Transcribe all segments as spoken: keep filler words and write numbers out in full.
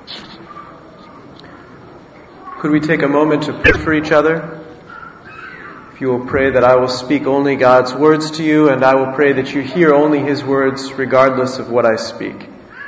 Could we take a moment to pray for each other? If you will pray that I will speak only God's words to you, and I will pray that you hear only His words regardless of what I speak.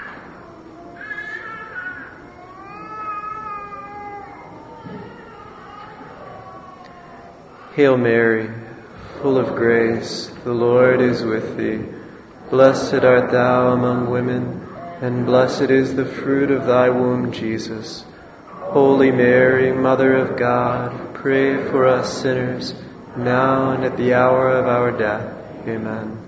Hail Mary, full of grace, the Lord is with thee. Blessed art thou among women, and blessed is the fruit of thy womb, Jesus. Holy Mary, Mother of God, pray for us sinners, now and at the hour of our death. Amen.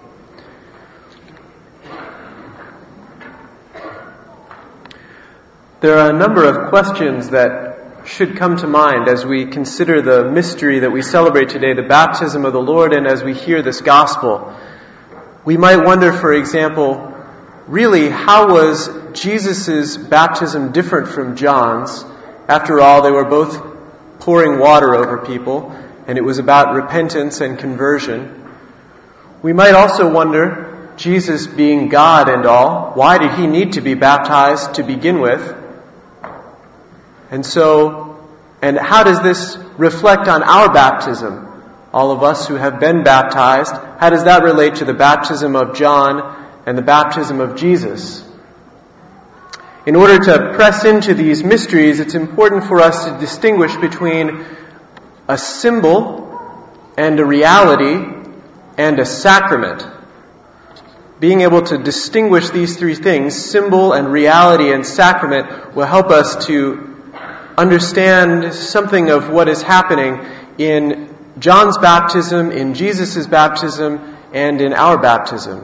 There are a number of questions that should come to mind as we consider the mystery that we celebrate today, the baptism of the Lord, and as we hear this gospel. We might wonder, for example, really, how was Jesus' baptism different from John's? After all, they were both pouring water over people, and it was about repentance and conversion. We might also wonder, Jesus being God and all, why did He need to be baptized to begin with? And so, and how does this reflect on our baptism? All of us who have been baptized, how does that relate to the baptism of John and the baptism of Jesus? In order to press into these mysteries, it's important for us to distinguish between a symbol and a reality and a sacrament. Being able to distinguish these three things, symbol and reality and sacrament, will help us to understand something of what is happening in John's baptism, in Jesus' baptism, and in our baptism.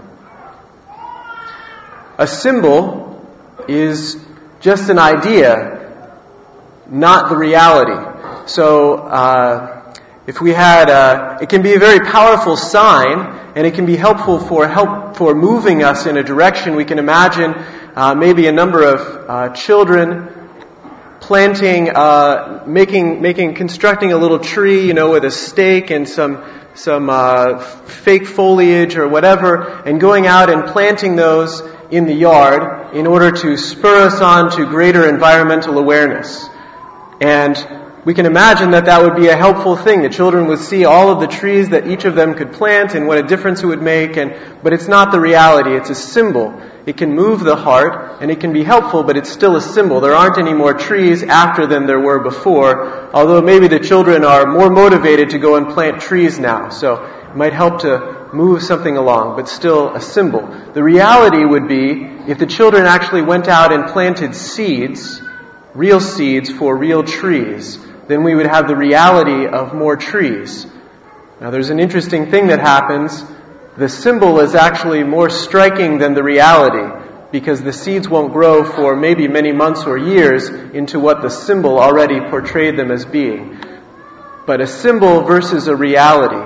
A symbol is just an idea, not the reality. So, uh, if we had, a, it can be a very powerful sign, and it can be helpful for help for moving us in a direction. We can imagine uh, maybe a number of uh, children planting, uh, making, making, constructing a little tree, you know, with a stake and some, some uh, fake foliage or whatever, and going out and planting those in the yard in order to spur us on to greater environmental awareness. And we can imagine that that would be a helpful thing. The children would see all of the trees that each of them could plant and what a difference it would make. And but it's not the reality. It's a symbol. It can move the heart and it can be helpful, but it's still a symbol. There aren't any more trees after than there were before, although maybe the children are more motivated to go and plant trees now. So it might help to move something along, but still a symbol. The reality would be if the children actually went out and planted seeds, real seeds for real trees, then we would have the reality of more trees. Now there's an interesting thing that happens. The symbol is actually more striking than the reality, because the seeds won't grow for maybe many months or years into what the symbol already portrayed them as being. But a symbol versus a reality.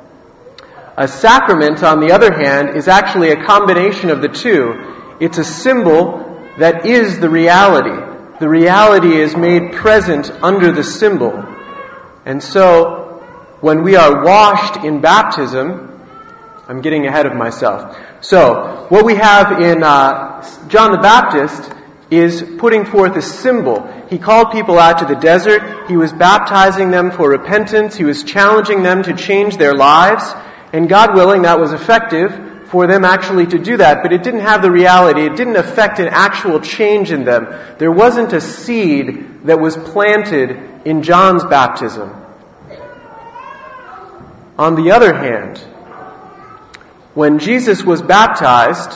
A sacrament, on the other hand, is actually a combination of the two. It's a symbol that is the reality. The reality is made present under the symbol. And so, when we are washed in baptism, I'm getting ahead of myself. So, what we have in uh, John the Baptist is putting forth a symbol. He called people out to the desert. He was baptizing them for repentance. He was challenging them to change their lives. And God willing, that was effective for them actually to do that. But it didn't have the reality. It didn't affect an actual change in them. There wasn't a seed that was planted in John's baptism. On the other hand, when Jesus was baptized,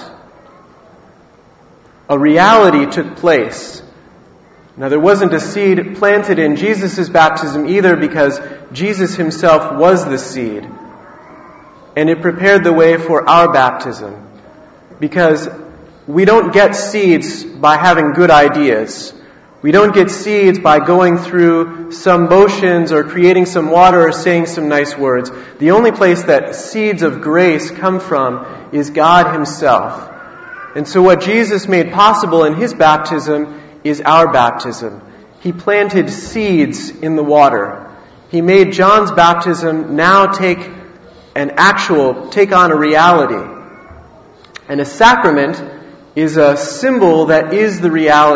a reality took place. Now, there wasn't a seed planted in Jesus' baptism either, because Jesus himself was the seed. And it prepared the way for our baptism. Because we don't get seeds by having good ideas. We don't get seeds by going through some motions or creating some water or saying some nice words. The only place that seeds of grace come from is God himself. And so what Jesus made possible in his baptism is our baptism. He planted seeds in the water. He made John's baptism now take an actual, take on a reality. And a sacrament is a symbol that is the reality.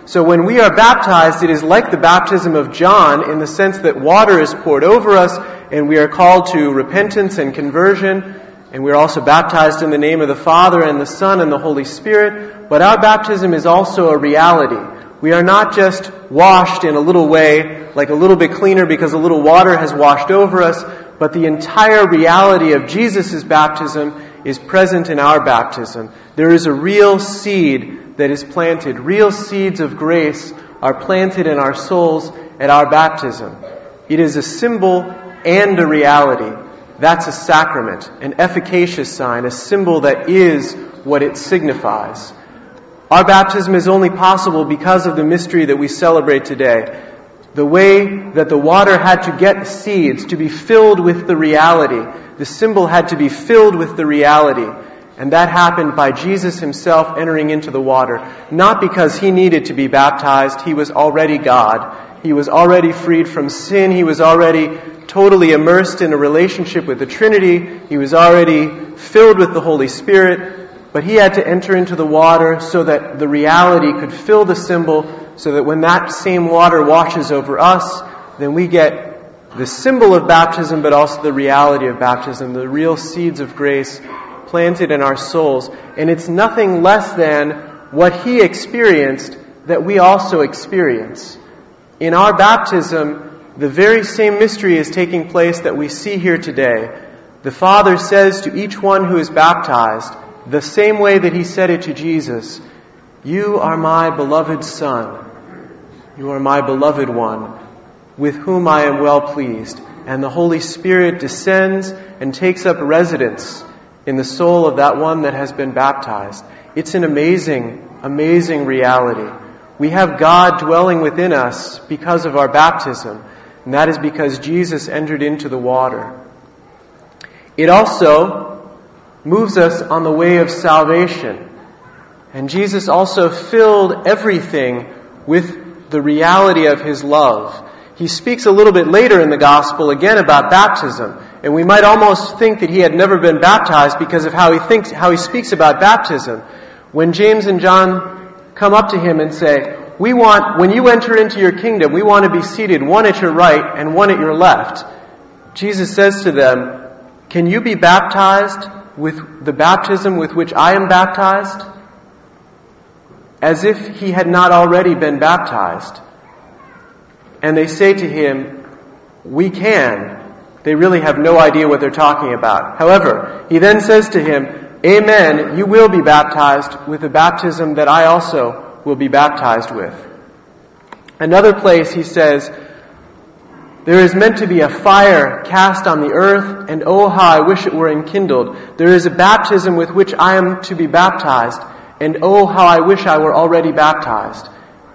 So when we are baptized, it is like the baptism of John in the sense that water is poured over us and we are called to repentance and conversion. And we are also baptized in the name of the Father and the Son and the Holy Spirit. But our baptism is also a reality. We are not just washed in a little way, like a little bit cleaner because a little water has washed over us, but the entire reality of Jesus' baptism is present in our baptism. There is a real seed that is planted. Real seeds of grace are planted in our souls at our baptism. It is a symbol and a reality. That's a sacrament, an efficacious sign, a symbol that is what it signifies. Our baptism is only possible because of the mystery that we celebrate today. The way that the water had to get seeds to be filled with the reality, the symbol had to be filled with the reality. And that happened by Jesus himself entering into the water. Not because he needed to be baptized. He was already God. He was already freed from sin. He was already totally immersed in a relationship with the Trinity. He was already filled with the Holy Spirit. But he had to enter into the water so that the reality could fill the symbol, so that when that same water washes over us, then we get the symbol of baptism, but also the reality of baptism, the real seeds of grace planted in our souls. And it's nothing less than what he experienced that we also experience. In our baptism, the very same mystery is taking place that we see here today. The Father says to each one who is baptized, the same way that he said it to Jesus, "You are my beloved Son. You are my beloved one, with whom I am well pleased." And the Holy Spirit descends and takes up residence in the soul of that one that has been baptized. It's an amazing, amazing reality. We have God dwelling within us because of our baptism, and that is because Jesus entered into the water. It also moves us on the way of salvation. And Jesus also filled everything with the reality of his love. He speaks a little bit later in the gospel again about baptism. And we might almost think that he had never been baptized because of how he thinks, how he speaks about baptism. When James and John come up to him and say, "We want, when you enter into your kingdom, we want to be seated one at your right and one at your left." Jesus says to them, "Can you be baptized with the baptism with which I am baptized?" As if he had not already been baptized. And they say to him, "We can." They really have no idea what they're talking about. However, he then says to him, "Amen, you will be baptized with the baptism that I also will be baptized with." Another place he says, "There is meant to be a fire cast on the earth, and oh how I wish it were enkindled. There is a baptism with which I am to be baptized, and oh how I wish I were already baptized."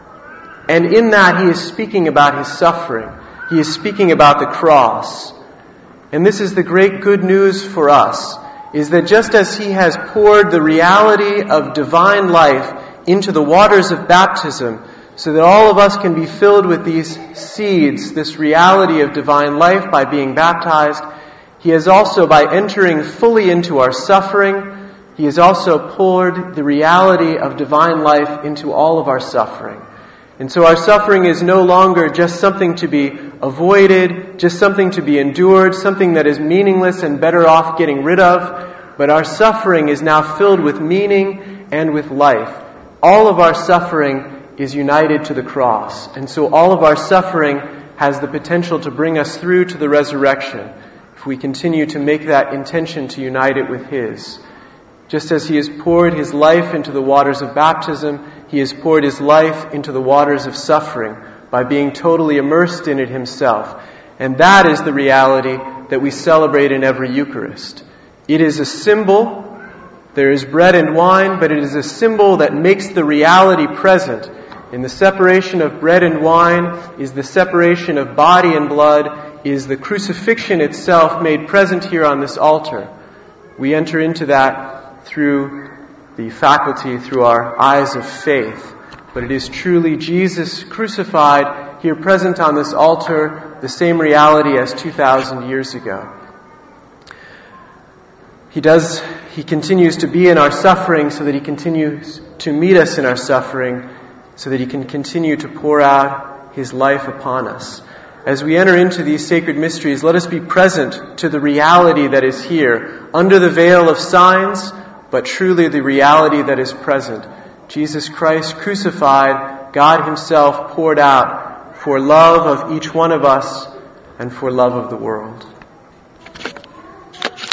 And in that he is speaking about his suffering. He is speaking about the cross. And this is the great good news for us, is that just as he has poured the reality of divine life into the waters of baptism, so that all of us can be filled with these seeds, this reality of divine life by being baptized, he has also, by entering fully into our suffering, he has also poured the reality of divine life into all of our suffering. And so our suffering is no longer just something to be avoided, just something to be endured, something that is meaningless and better off getting rid of, but our suffering is now filled with meaning and with life. All of our suffering is united to the cross. And so all of our suffering has the potential to bring us through to the resurrection if we continue to make that intention to unite it with his. Just as he has poured his life into the waters of baptism, he has poured his life into the waters of suffering by being totally immersed in it himself. And that is the reality that we celebrate in every Eucharist. It is a symbol. There is bread and wine, but it is a symbol that makes the reality present. In the separation of bread and wine is the separation of body and blood, is the crucifixion itself made present here on this altar. We enter into that through the faculty, through our eyes of faith. But it is truly Jesus crucified here present on this altar, the same reality as two thousand years ago. He does, he continues to be in our suffering so that he continues to meet us in our suffering, so that He can continue to pour out His life upon us. As we enter into these sacred mysteries, let us be present to the reality that is here, under the veil of signs, but truly the reality that is present. Jesus Christ crucified, God Himself poured out for love of each one of us and for love of the world.